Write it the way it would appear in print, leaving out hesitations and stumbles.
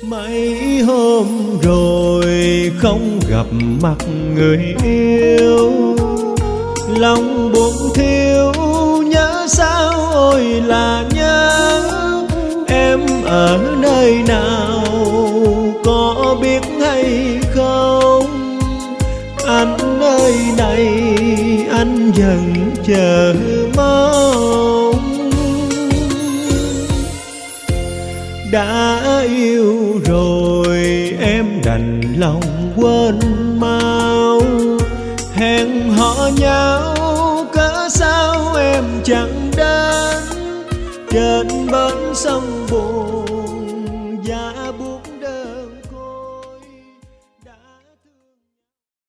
Mấy hôm rồi không gặp mặt người yêu, lòng buồn thiêu nhớ sao ôi là nhớ. Em ở nơi nào có biết hay không? Anh nơi này anh vẫn chờ mong. Đã yêu rồi em đành lòng quên mau, hẹn hò nhau cớ sao em chẳng đến. Trên bến sông buồn